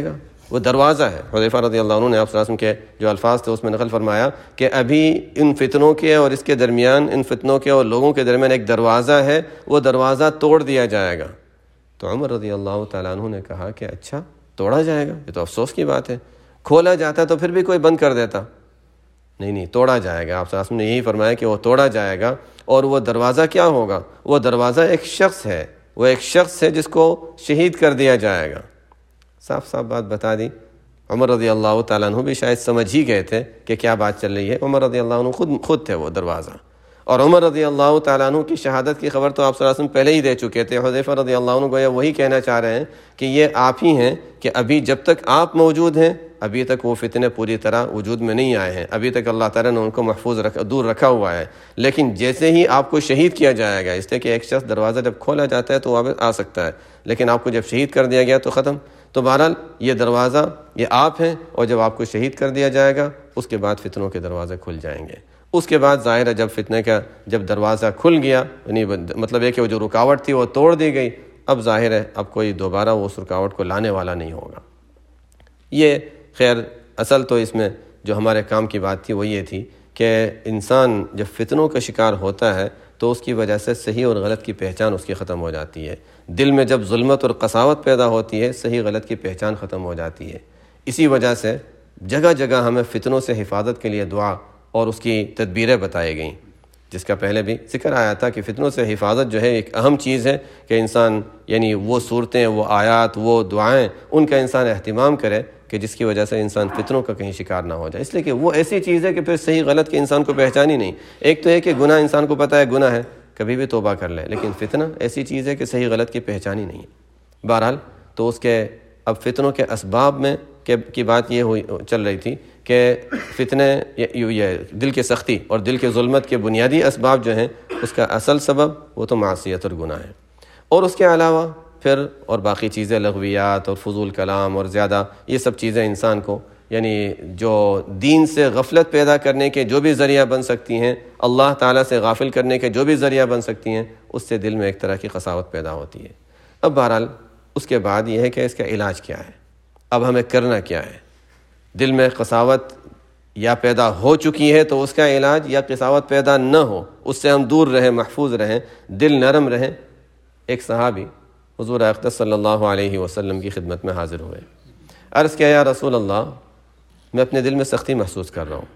وہ دروازہ ہے۔ حذیفہ رضی اللہ عنہ نے آپ صلی اللہ علیہ وسلم کے جو الفاظ تھے اس میں نقل فرمایا کہ ابھی ان فتنوں کے اور اس کے درمیان، ان فتنوں کے اور لوگوں کے درمیان ایک دروازہ ہے، وہ دروازہ توڑ دیا جائے گا۔ تو عمر رضی اللہ تعالیٰ عنہ نے کہا کہ اچھا توڑا جائے گا، یہ تو افسوس کی بات ہے، کھولا جاتا تو پھر بھی کوئی بند کر دیتا۔ نہیں، توڑا جائے گا۔ آپ صلی اللہ علیہ وسلم نے یہی فرمایا کہ وہ توڑا جائے گا، اور وہ دروازہ کیا ہوگا؟ وہ دروازہ ایک شخص ہے، وہ ایک شخص ہے جس کو شہید کر دیا جائے گا۔ صاف صاف بات بتا دی۔ عمر رضی اللہ تعالیٰ عنہ بھی شاید سمجھ ہی گئے تھے کہ کیا بات چل رہی ہے۔ عمر رضی اللہ عنہ خود تھے وہ دروازہ، اور عمر رضی اللہ تعالیٰ عنہ کی شہادت کی خبر تو آپ صلی اللہ علیہ وسلم پہلے ہی دے چکے تھے۔ حذیفہ رضی اللہ عنہ گویا وہی کہنا چاہ رہے ہیں کہ یہ آپ ہی ہیں، کہ ابھی جب تک آپ موجود ہیں ابھی تک وہ فتنے پوری طرح وجود میں نہیں آئے ہیں، ابھی تک اللہ تعالیٰ نے ان کو محفوظ دور رکھا ہوا ہے، لیکن جیسے ہی آپ کو شہید کیا جائے گا، اس لیے کہ ایک شخص دروازہ جب کھولا جاتا ہے تو واپس آ سکتا ہے، لیکن آپ کو جب شہید کر دیا گیا تو ختم۔ تو بہرحال یہ دروازہ یہ آپ ہیں، اور جب آپ کو شہید کر دیا جائے گا اس کے بعد فتنوں کے دروازے کھل جائیں گے۔ اس کے بعد ظاہر ہے جب فتنے کا جب دروازہ کھل گیا، یعنی مطلب ہے کہ وہ جو رکاوٹ تھی وہ توڑ دی گئی، اب ظاہر ہے اب کوئی دوبارہ اس رکاوٹ کو لانے والا نہیں ہوگا۔ یہ خیر اصل تو اس میں جو ہمارے کام کی بات تھی وہ یہ تھی کہ انسان جب فتنوں کا شکار ہوتا ہے تو اس کی وجہ سے صحیح اور غلط کی پہچان اس کی ختم ہو جاتی ہے۔ دل میں جب ظلمت اور قساوت پیدا ہوتی ہے صحیح غلط کی پہچان ختم ہو جاتی ہے۔ اسی وجہ سے جگہ جگہ ہمیں فتنوں سے حفاظت کے لیے دعا اور اس کی تدبیریں بتائی گئیں، جس کا پہلے بھی ذکر آیا تھا کہ فتنوں سے حفاظت جو ہے ایک اہم چیز ہے کہ انسان یعنی وہ صورتیں، وہ آیات، وہ دعائیں ان کا انسان اہتمام کرے کہ جس کی وجہ سے انسان فتنوں کا کہیں شکار نہ ہو جائے، اس لیے کہ وہ ایسی چیز ہے کہ پھر صحیح غلط کے انسان کو پہچان ہی نہیں۔ ایک تو ہے کہ گناہ انسان کو پتہ ہے گناہ ہے، کبھی بھی توبہ کر لے، لیکن فتنہ ایسی چیز ہے کہ صحیح غلط کی پہچان ہی نہیں ہے۔ بہرحال تو اس کے اب فتنوں کے اسباب میں کی بات یہ چل رہی تھی کہ فتنے یہ دل کی سختی اور دل کے ظلمت کے بنیادی اسباب جو ہیں اس کا اصل سبب وہ تو معصیت اور گناہ ہے، اور اس کے علاوہ پھر اور باقی چیزیں لغویات اور فضول کلام اور زیادہ یہ سب چیزیں انسان کو یعنی جو دین سے غفلت پیدا کرنے کے جو بھی ذریعہ بن سکتی ہیں، اللہ تعالیٰ سے غافل کرنے کے جو بھی ذریعہ بن سکتی ہیں، اس سے دل میں ایک طرح کی قساوت پیدا ہوتی ہے۔ اب بہرحال اس کے بعد یہ ہے کہ اس کا علاج کیا ہے، اب ہمیں کرنا کیا ہے۔ دل میں قساوت یا پیدا ہو چکی ہے تو اس کا علاج، یا قساوت پیدا نہ ہو اس سے ہم دور رہیں، محفوظ رہیں، دل نرم رہیں۔ ایک صحابی حضور اقدس صلی اللہ علیہ وسلم کی خدمت میں حاضر ہوئے، عرض کیا یا رسول اللہ میں اپنے دل میں سختی محسوس کر رہا ہوں،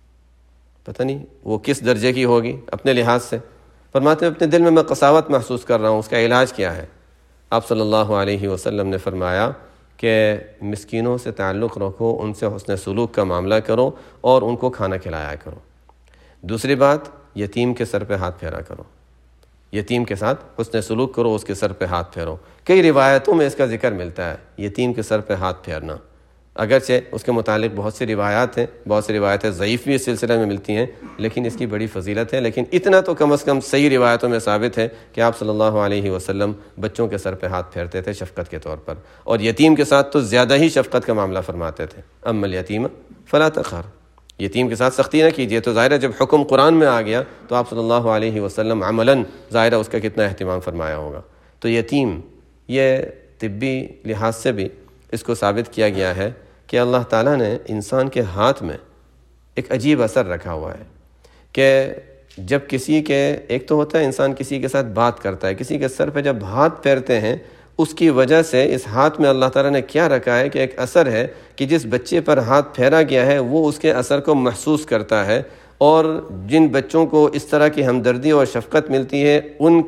پتہ نہیں وہ کس درجے کی ہوگی اپنے لحاظ سے۔ فرماتے ہیں اپنے دل میں قساوت محسوس کر رہا ہوں، اس کا علاج کیا ہے؟ آپ صلی اللہ علیہ وسلم نے فرمایا کہ مسکینوں سے تعلق رکھو، ان سے حسن سلوک کا معاملہ کرو اور ان کو کھانا کھلایا کرو۔ دوسری بات، یتیم کے سر پہ ہاتھ پھیرا کرو، یتیم کے ساتھ حسن سلوک کرو، اس کے سر پہ ہاتھ پھیرو۔ کئی روایتوں میں اس کا ذکر ملتا ہے، یتیم کے سر پہ ہاتھ پھیرنا، اگرچہ اس کے متعلق بہت سی روایات ہیں، بہت سی روایتیں ضعیف بھی اس سلسلے میں ملتی ہیں، لیکن اس کی بڑی فضیلت ہے۔ لیکن اتنا تو کم از کم صحیح روایتوں میں ثابت ہے کہ آپ صلی اللہ علیہ وسلم بچوں کے سر پہ ہاتھ پھیرتے تھے شفقت کے طور پر، اور یتیم کے ساتھ تو زیادہ ہی شفقت کا معاملہ فرماتے تھے۔ اما الیتیم فلا تقہر، یتیم کے ساتھ سختی نہ کیجیے۔ تو ظاہر ہے جب حکم قرآن میں آ گیا تو آپ صلی اللہ علیہ وسلم عملاً ظاہر ہے اس کا کتنا اہتمام فرمایا ہوگا۔ تو یتیم یہ طبی لحاظ سے بھی اس کو ثابت کیا گیا ہے کہ اللہ تعالیٰ نے انسان کے ہاتھ میں ایک عجیب اثر رکھا ہوا ہے کہ جب کسی کے ایک تو ہوتا ہے انسان کسی کے ساتھ بات کرتا ہے، کسی کے سر پہ جب ہاتھ پھیرتے ہیں اس کی وجہ سے اس ہاتھ میں اللہ تعالیٰ نے کیا رکھا ہے کہ ایک اثر ہے کہ جس بچے پر ہاتھ پھیرا گیا ہے وہ اس کے اثر کو محسوس کرتا ہے، اور جن بچوں کو اس طرح کی ہمدردی اور شفقت ملتی ہے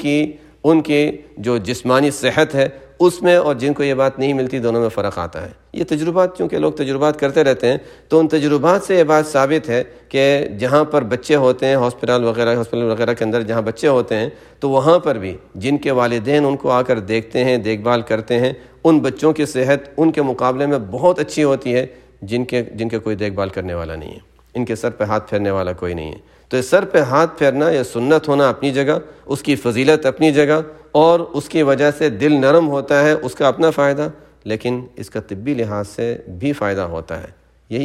ان کی جو جسمانی صحت ہے اس میں، اور جن کو یہ بات نہیں ملتی دونوں میں فرق آتا ہے۔ یہ تجربات، چونکہ لوگ تجربات کرتے رہتے ہیں تو ان تجربات سے یہ بات ثابت ہے کہ جہاں پر بچے ہوتے ہیں ہاسپٹل وغیرہ کے اندر جہاں بچے ہوتے ہیں تو وہاں پر بھی جن کے والدین ان کو آ کر دیکھتے ہیں، دیکھ بھال کرتے ہیں، ان بچوں کی صحت ان کے مقابلے میں بہت اچھی ہوتی ہے جن کے کوئی دیکھ بھال کرنے والا نہیں ہے، ان کے سر پہ ہاتھ پھیرنے والا کوئی نہیں ہے۔ تو اس سر پہ ہاتھ پھیرنا یا سنت ہونا اپنی جگہ، اس کی فضیلت اپنی جگہ، اور اس کی وجہ سے دل نرم ہوتا ہے، اس کا اپنا فائدہ، لیکن اس کا طبی لحاظ سے بھی فائدہ ہوتا ہے۔ یہی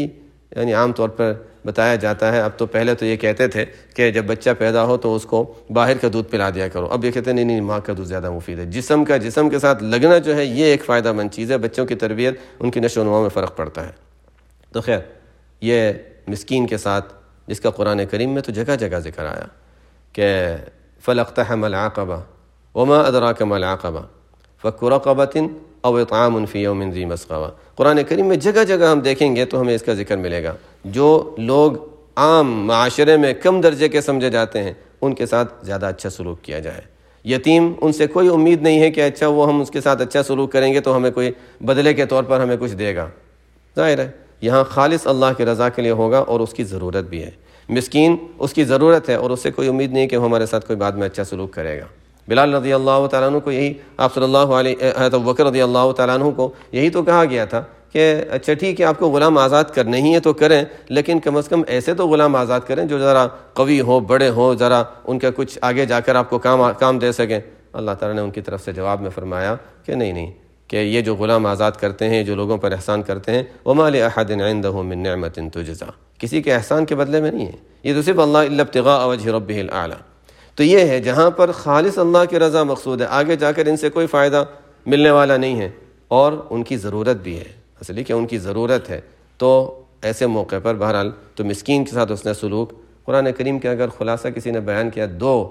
یعنی عام طور پر بتایا جاتا ہے، اب تو پہلے تو یہ کہتے تھے کہ جب بچہ پیدا ہو تو اس کو باہر کا دودھ پلا دیا کرو، اب یہ کہتے ہیں نہیں ماں کا دودھ زیادہ مفید ہے۔ جسم کے ساتھ لگنا جو ہے یہ ایک فائدہ مند چیز ہے، بچوں کی تربیت، ان کی نشو و نما میں فرق پڑتا ہے۔ تو خیر، یہ مسکین کے ساتھ جس کا قرآن کریم میں تو جگہ جگہ ذکر آیا کہ فَلَاقْتَحَمَ الْعَقَبَةَ وَمَا أَدْرَاكَ مَا الْعَقَبَةُ فَكُّ رَقَبَةٍ أَوْ إِطْعَامٌ فِي يَوْمٍ ذِي مَسْغَبَةٍ۔ قرآن کریم میں جگہ جگہ ہم دیکھیں گے تو ہمیں اس کا ذکر ملے گا۔ جو لوگ عام معاشرے میں کم درجے کے سمجھے جاتے ہیں ان کے ساتھ زیادہ اچھا سلوک کیا جائے۔ یتیم، ان سے کوئی امید نہیں ہے کہ اچھا وہ ہم اس کے ساتھ اچھا سلوک کریں گے تو ہمیں کوئی بدلے کے طور پر ہمیں کچھ دے گا، ظاہر ہے یہاں خالص اللہ کی رضا کے لیے ہوگا اور اس کی ضرورت بھی ہے۔ مسکین، اس کی ضرورت ہے اور اس سے کوئی امید نہیں کہ وہ ہمارے ساتھ کوئی بعد میں اچھا سلوک کرے گا۔ بلال رضی اللہ تعالیٰ عنہ کو یہی آپ صلی اللہ علیہ حضرت ابوبکر رضی اللہ تعالیٰ عنہ کو یہی تو کہا گیا تھا کہ اچھا ٹھیک ہے آپ کو غلام آزاد کرنے ہی ہے تو کریں، لیکن کم از کم ایسے تو غلام آزاد کریں جو ذرا قوی ہو، بڑے ہوں، ذرا ان کا کچھ آگے جا کر آپ کو کام دے سکیں۔ اللہ تعالیٰ نے ان کی طرف سے جواب میں فرمایا کہ نہیں کہ یہ جو غلام آزاد کرتے ہیں، جو لوگوں پر احسان کرتے ہیں، وَمَا لِأَحَدٍ عِندَهُ مِن نِعْمَةٍ تُجْزَىٰ، کسی کے احسان کے بدلے میں نہیں ہے، یہ تو صرف اللہ الا ابتغاء وجہ ربہ الاعلیٰ۔ تو یہ ہے جہاں پر خالص اللہ کی رضا مقصود ہے، آگے جا کر ان سے کوئی فائدہ ملنے والا نہیں ہے اور ان کی ضرورت بھی ہے، اصلی کہ ان کی ضرورت ہے، تو ایسے موقع پر بہرحال تو مسکین کے ساتھ اس نے سلوک، قرآن کریم کے اگر خلاصہ کسی نے بیان کیا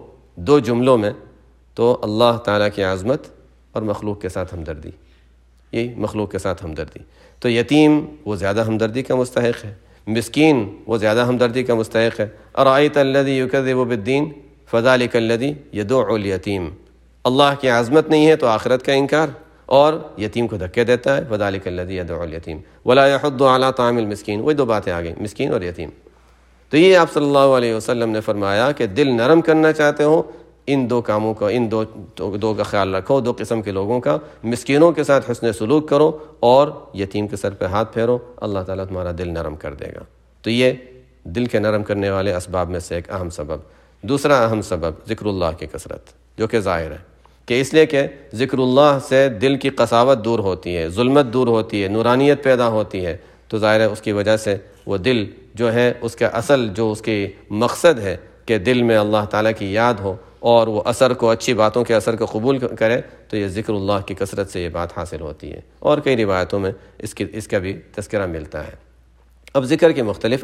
دو جملوں میں تو اللہ تعالیٰ کی عظمت اور مخلوق کے ساتھ ہمدردی، یہی مخلوق کے ساتھ ہمدردی۔ تو یتیم وہ زیادہ ہمدردی کا مستحق ہے، مسکین وہ زیادہ ہمدردی کا مستحق ہے۔ ارأیت الذی یکذب بالدین فذلک الذی یدع الیتیم، اللہ کی عظمت نہیں ہے تو آخرت کا انکار اور یتیم کو دھکے دیتا ہے، فذلک الذی یدع الیتیم ولا یحض علی طعام المسکین، وہی دو باتیں آ گئیں، مسکین اور یتیم۔ تو یہ آپ صلی اللہ علیہ وسلم نے فرمایا کہ دل نرم کرنا چاہتے ہو ان دو کاموں کا، ان دو کا خیال رکھو، دو قسم کے لوگوں کا، مسکینوں کے ساتھ حسن سلوک کرو اور یتیم کے سر پہ ہاتھ پھیرو، اللہ تعالیٰ تمہارا دل نرم کر دے گا۔ تو یہ دل کے نرم کرنے والے اسباب میں سے ایک اہم سبب۔ دوسرا اہم سبب ذکر اللہ کی کثرت، جو کہ ظاہر ہے کہ اس لیے کہ ذکر اللہ سے دل کی قساوت دور ہوتی ہے، ظلمت دور ہوتی ہے، نورانیت پیدا ہوتی ہے، تو ظاہر ہے اس کی وجہ سے وہ دل جو ہے اس کا اصل جو اس کی مقصد ہے کہ دل میں اللہ تعالیٰ کی یاد ہو اور وہ اثر کو، اچھی باتوں کے اثر کو قبول کرے، تو یہ ذکر اللہ کی کثرت سے یہ بات حاصل ہوتی ہے، اور کئی روایتوں میں اس کا بھی تذکرہ ملتا ہے۔ اب ذکر کے مختلف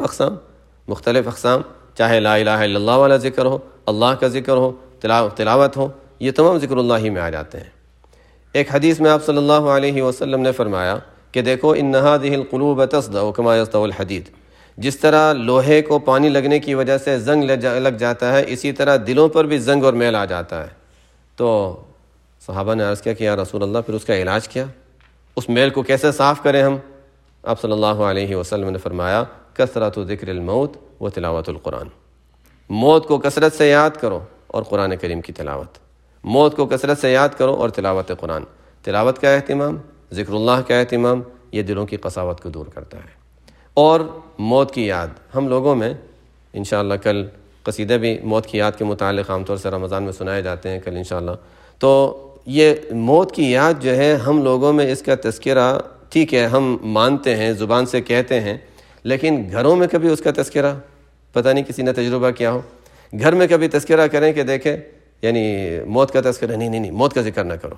اقسام، چاہے لا الہ الا اللہ والا ذکر ہو، اللہ کا ذکر ہو، تلاوت ہو، یہ تمام ذکر اللہ ہی میں آ جاتے ہیں۔ ایک حدیث میں آپ صلی اللہ علیہ وسلم نے فرمایا کہ دیکھو ان هذه القلوب تصدع كما يصدع الحديد، جس طرح لوہے کو پانی لگنے کی وجہ سے زنگ لگ جاتا ہے، اسی طرح دلوں پر بھی زنگ اور میل آ جاتا ہے۔ تو صحابہ نے عرض کیا کہ یا رسول اللہ پھر اس کا علاج کیا، اس میل کو کیسے صاف کریں ہم؟ آپ صلی اللہ علیہ وسلم نے فرمایا کثرت ذکر الموت و تلاوت القرآن، موت کو کثرت سے یاد کرو اور قرآن کریم کی تلاوت، موت کو کثرت سے یاد کرو اور تلاوت قرآن، تلاوت کا اہتمام، ذکر اللہ کا اہتمام، یہ دلوں کی قساوت کو دور کرتا ہے۔ اور موت کی یاد، ہم لوگوں میں انشاءاللہ کل قصیدے بھی موت کی یاد کے متعلق عام طور سے رمضان میں سنائے جاتے ہیں کل انشاءاللہ، تو یہ موت کی یاد جو ہے ہم لوگوں میں اس کا تذکرہ ٹھیک ہے ہم مانتے ہیں، زبان سے کہتے ہیں، لیکن گھروں میں کبھی اس کا تذکرہ، پتہ نہیں کسی نے تجربہ کیا ہو، گھر میں کبھی تذکرہ کریں کہ دیکھیں یعنی موت کا تذکرہ، نہیں موت کا ذکر نہ کرو۔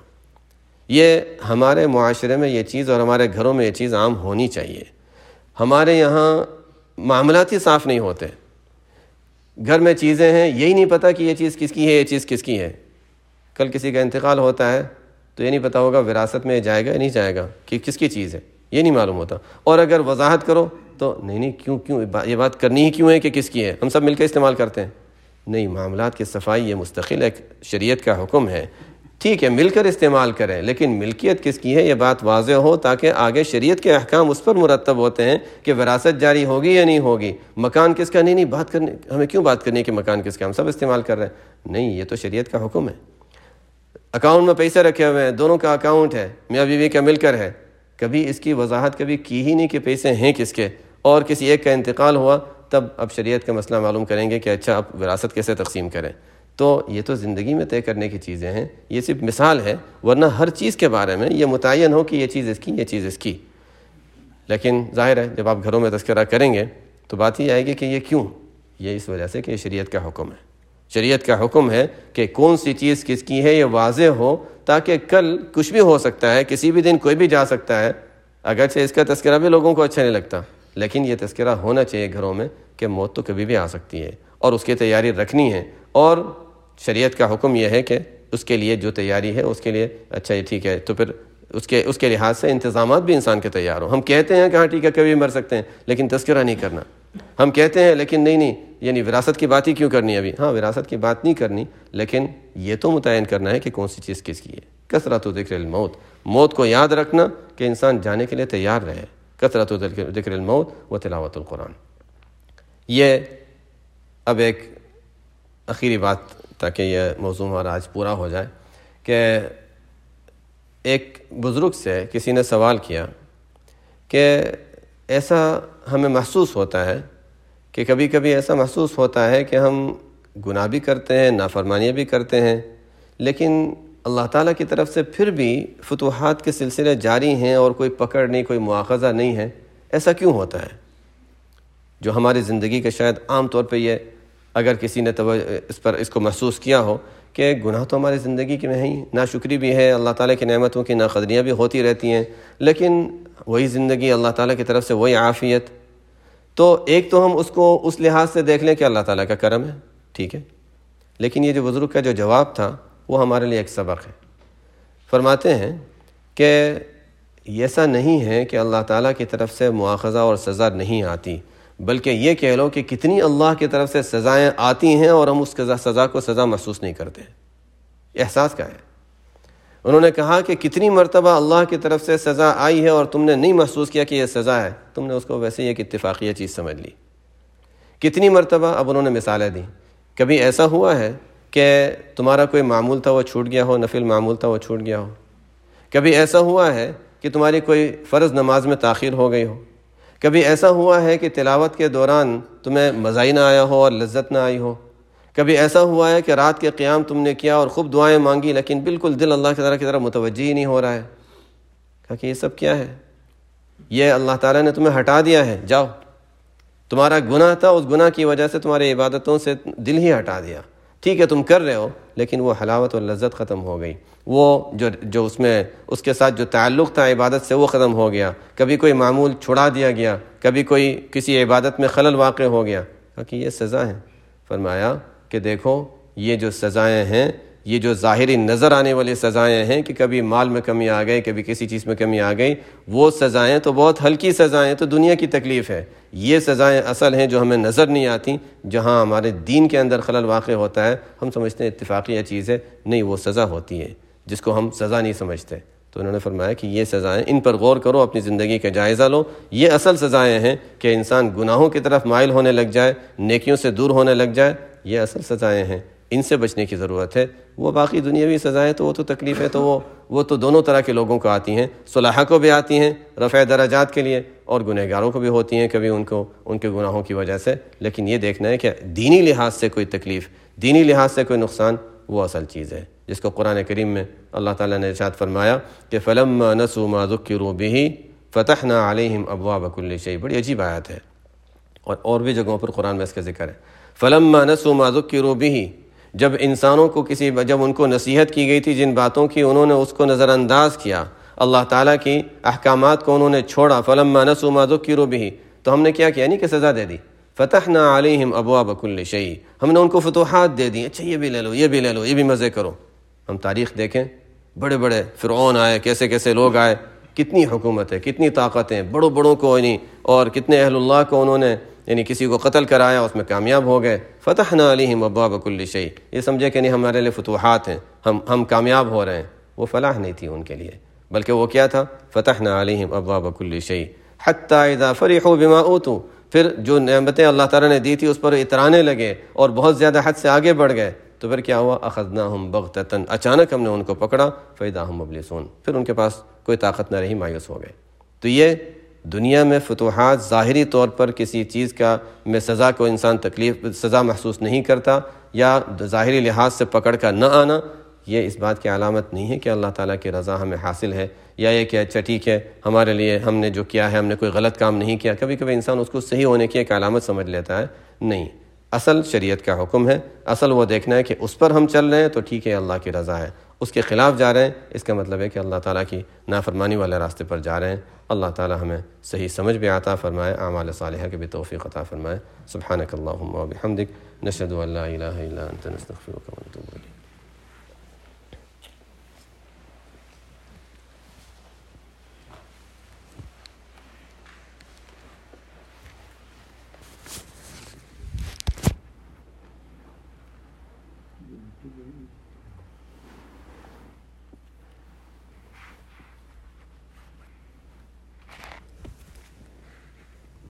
یہ ہمارے معاشرے میں یہ چیز اور ہمارے گھروں میں یہ چیز عام ہونی چاہیے۔ ہمارے یہاں معاملات ہی صاف نہیں ہوتے، گھر میں چیزیں ہیں یہی نہیں پتہ کہ یہ چیز کس کی ہے، یہ چیز کس کی ہے۔ کل کسی کا انتقال ہوتا ہے تو یہ نہیں پتہ ہوگا وراثت میں جائے گا یا نہیں جائے گا، کہ کس کی چیز ہے یہ نہیں معلوم ہوتا، اور اگر وضاحت کرو تو نہیں کیوں یہ بات کرنی ہی کیوں ہے کہ کس کی ہے، ہم سب مل کے استعمال کرتے ہیں۔ نہیں، معاملات کی صفائی یہ مستقل ایک شریعت کا حکم ہے، ٹھیک ہے مل کر استعمال کریں، لیکن ملکیت کس کی ہے یہ بات واضح ہو تاکہ آگے شریعت کے احکام اس پر مرتب ہوتے ہیں کہ وراثت جاری ہوگی یا نہیں ہوگی، مکان کس کا، نہیں بات کرنے، ہمیں کیوں بات کرنی ہے کہ مکان کس کا، ہم سب استعمال کر رہے ہیں، نہیں یہ تو شریعت کا حکم ہے۔ اکاؤنٹ میں پیسے رکھے ہوئے ہیں، دونوں کا اکاؤنٹ ہے، میاں بیوی کا مل کر ہے، کبھی اس کی وضاحت کبھی کی ہی نہیں کہ پیسے ہیں کس کے، اور کسی ایک کا انتقال ہوا تب اب شریعت کا مسئلہ معلوم کریں گے کہ اچھا اب وراثت کیسے تقسیم کریں۔ تو یہ تو زندگی میں طے کرنے کی چیزیں ہیں، یہ صرف مثال ہے، ورنہ ہر چیز کے بارے میں یہ متعین ہو کہ یہ چیز اس کی، یہ چیز اس کی۔ لیکن ظاہر ہے جب آپ گھروں میں تذکرہ کریں گے تو بات ہی آئے گی کہ یہ کیوں، یہ اس وجہ سے کہ شریعت کا حکم ہے۔ شریعت کا حکم ہے کہ کون سی چیز کس کی ہے یہ واضح ہو، تاکہ کل کچھ بھی ہو سکتا ہے، کسی بھی دن کوئی بھی جا سکتا ہے، اگرچہ اس کا تذکرہ بھی لوگوں کو اچھا نہیں لگتا، لیکن یہ تذکرہ ہونا چاہیے گھروں میں کہ موت تو کبھی بھی آ سکتی ہے اور اس کی تیاری رکھنی ہے، اور شریعت کا حکم یہ ہے کہ اس کے لیے جو تیاری ہے اس کے لیے اچھا یہ ٹھیک ہے، تو پھر اس کے لحاظ سے انتظامات بھی انسان کے تیار ہوں۔ ہم کہتے ہیں کہ ہاں ٹھیک ہے کبھی مر سکتے ہیں، لیکن تذکرہ نہیں کرنا۔ ہم کہتے ہیں لیکن نہیں یعنی وراثت کی بات ہی کیوں کرنی ہے ابھی؟ ہاں وراثت کی بات نہیں کرنی، لیکن یہ تو متعین کرنا ہے کہ کون سی چیز کس کی ہے۔ کثرت ذکر الموت، موت کو یاد رکھنا کہ انسان جانے کے لیے تیار رہے۔ کثرت ذکر الموت و تلاوت القرآن۔ یہ اب ایک آخری بات تاکہ یہ موضوع ہمارا آج پورا ہو جائے، کہ ایک بزرگ سے کسی نے سوال کیا کہ ایسا ہمیں محسوس ہوتا ہے کہ کبھی کبھی ایسا محسوس ہوتا ہے کہ ہم گناہ بھی کرتے ہیں، نافرمانیاں بھی کرتے ہیں، لیکن اللہ تعالیٰ کی طرف سے پھر بھی فتوحات کے سلسلے جاری ہیں اور کوئی پکڑ نہیں، کوئی مواخذہ نہیں ہے، ایسا کیوں ہوتا ہے؟ جو ہماری زندگی کے شاید عام طور پہ یہ اگر کسی نے اس کو محسوس کیا ہو کہ گناہ تو ہماری زندگی کے میں ہی، ناشکری بھی ہے، اللہ تعالیٰ کی نعمتوں کی ناقدریاں بھی ہوتی رہتی ہیں، لیکن وہی زندگی، اللہ تعالیٰ کی طرف سے وہی عافیت، تو ایک تو ہم اس کو اس لحاظ سے دیکھ لیں کہ اللہ تعالیٰ کا کرم ہے، ٹھیک ہے، لیکن یہ جو بزرگ کا جو جواب تھا وہ ہمارے لیے ایک سبق ہے۔ فرماتے ہیں کہ ایسا نہیں ہے کہ اللہ تعالیٰ کی طرف سے مواخذہ اور سزا نہیں آتی، بلکہ یہ کہہ لو کہ کتنی اللہ کی طرف سے سزائیں آتی ہیں اور ہم اس سزا کو سزا محسوس نہیں کرتے۔ احساس کا ہے۔ انہوں نے کہا کہ کتنی مرتبہ اللہ کی طرف سے سزا آئی ہے اور تم نے نہیں محسوس کیا کہ یہ سزا ہے، تم نے اس کو ویسے ہی ایک اتفاقیہ چیز سمجھ لی۔ کتنی مرتبہ، اب انہوں نے مثالیں دی، کبھی ایسا ہوا ہے کہ تمہارا کوئی معمول تھا وہ چھوٹ گیا ہو، نفل معمول تھا وہ چھوٹ گیا ہو، کبھی ایسا ہوا ہے کہ تمہاری کوئی فرض نماز میں تاخیر ہو گئی ہو، کبھی ایسا ہوا ہے کہ تلاوت کے دوران تمہیں مزہ ہی نہ آیا ہو اور لذت نہ آئی ہو، کبھی ایسا ہوا ہے کہ رات کے قیام تم نے کیا اور خوب دعائیں مانگی لیکن بالکل دل اللہ کی طرف متوجہ ہی نہیں ہو رہا ہے۔ کہا کہ یہ سب کیا ہے؟ یہ اللہ تعالیٰ نے تمہیں ہٹا دیا ہے، جاؤ، تمہارا گناہ تھا، اس گناہ کی وجہ سے تمہاری عبادتوں سے دل ہی ہٹا دیا، ٹھیک ہے تم کر رہے ہو لیکن وہ حلاوت اور لذت ختم ہو گئی، وہ جو اس کے ساتھ جو تعلق تھا عبادت سے وہ ختم ہو گیا، کبھی کوئی معمول چھڑا دیا گیا، کبھی کسی عبادت میں خلل واقع ہو گیا۔ کہا کہ یہ سزا ہے۔ فرمایا کہ دیکھو یہ جو سزائیں ہیں، یہ جو ظاہری نظر آنے والی سزائیں ہیں کہ کبھی مال میں کمی آ گئی، کبھی کسی چیز میں کمی آ گئی، وہ سزائیں تو بہت ہلکی سزائیں، تو دنیا کی تکلیف ہے۔ یہ سزائیں اصل ہیں جو ہمیں نظر نہیں آتی، جہاں ہمارے دین کے اندر خلل واقع ہوتا ہے، ہم سمجھتے ہیں اتفاقی چیز ہے، نہیں وہ سزا ہوتی ہے جس کو ہم سزا نہیں سمجھتے۔ تو انہوں نے فرمایا کہ یہ سزائیں، ان پر غور کرو، اپنی زندگی کا جائزہ لو، یہ اصل سزائیں ہیں کہ انسان گناہوں کی طرف مائل ہونے لگ جائے، نیکیوں سے دور ہونے لگ جائے، یہ اصل سزائیں ہیں، ان سے بچنے کی ضرورت ہے۔ وہ باقی دنیاوی سزائیں تو وہ تو تکلیف ہے، تو وہ تو دونوں طرح کے لوگوں کو آتی ہیں، صلحاء کو بھی آتی ہیں رفع درجات کے لیے، اور گنہگاروں کو بھی ہوتی ہیں کبھی ان کے گناہوں کی وجہ سے، لیکن یہ دیکھنا ہے کہ دینی لحاظ سے کوئی تکلیف، دینی لحاظ سے کوئی نقصان، وہ اصل چیز ہے، جس کو قرآن کریم میں اللہ تعالیٰ نے ارشاد فرمایا کہ فَلَمَّا نَسُوا مَا ذُكِّرُوا بِهِ فَتَحْنَا عَلَيْهِمْ أَبْوَابَ كُلِّ شَيْءٍ۔ بڑی عجیب آیت ہے، اور بھی جگہوں پر قرآن میں اس کا ذکر ہے۔ فَلَمَّا نَسُوا مَا ذُكِّرُوا بِهِ، جب انسانوں کو جب ان کو نصیحت کی گئی تھی جن باتوں کی، انہوں نے اس کو نظر انداز کیا، اللہ تعالیٰ کی احکامات کو انہوں نے چھوڑا، فَلَمَّا نَسُوا مَا ذُكِّرُوا بِهِ، تو ہم نے کیا کیا؟ نہیں کہ سزا دے دی، فَتَحْنَا عَلَيْهِمْ أَبْوَابَ كُلِّ شَيْءٍ، ہم نے ان کو فتوحات دے دی، اچھا یہ بھی لے لو، یہ بھی لے لو، یہ بھی مزے کرو۔ ہم تاریخ دیکھیں، بڑے بڑے فرعون آئے، کیسے کیسے لوگ آئے، کتنی حکومت ہے، کتنی طاقتیں، بڑوں کو اور کتنے اہل اللہ کو انہوں نے کسی کو قتل کرایا، اس میں کامیاب ہو گئے۔ فتحنا علیہم ابواب کل شیء، یہ سمجھے کہ نہیں ہمارے لیے فتوحات ہیں، ہم کامیاب ہو رہے ہیں، وہ فلاح نہیں تھی ان کے لیے، بلکہ وہ کیا تھا؟ فتحنا علیہم ابواب کل شیء حتی اذا فرحوا بما اوتوا، پھر جو نعمتیں اللہ تعالیٰ نے دی تھی اس پر اترانے لگے اور بہت زیادہ حد سے آگے بڑھ گئے، تو پھر کیا ہوا؟ اخذناہم بغتۃ، اچانک ہم نے ان کو پکڑا، فاذا ہم مبلسون، پھر ان کے پاس کوئی طاقت نہ رہی، مایوس ہو گئے۔ تو یہ دنیا میں فتوحات، ظاہری طور پر کسی چیز میں سزا کو انسان سزا محسوس نہیں کرتا، یا ظاہری لحاظ سے پکڑ کا نہ آنا، یہ اس بات کی علامت نہیں ہے کہ اللہ تعالیٰ کی رضا ہمیں حاصل ہے، یا یہ کہ اچھا ٹھیک ہے ہمارے لیے ہم نے جو کیا ہے ہم نے کوئی غلط کام نہیں کیا. کبھی کبھی انسان اس کو صحیح ہونے کی ایک علامت سمجھ لیتا ہے. نہیں، اصل شریعت کا حکم ہے، اصل وہ دیکھنا ہے کہ اس پر ہم چل رہے ہیں تو ٹھیک ہے، اللہ کی رضا ہے. اس کے خلاف جا رہے ہیں اس کا مطلب ہے کہ اللہ تعالیٰ کی نافرمانی والے راستے پر جا رہے ہیں. اللہ تعالیٰ ہمیں صحیح سمجھ بھی عطا فرمائے، اعمال صالحہ کی بھی توفیق عطا فرمائے. سبحانک اللہم و بحمدک، نشہد ان لا الہ الا انت، نستغفرک و نتوب الیک.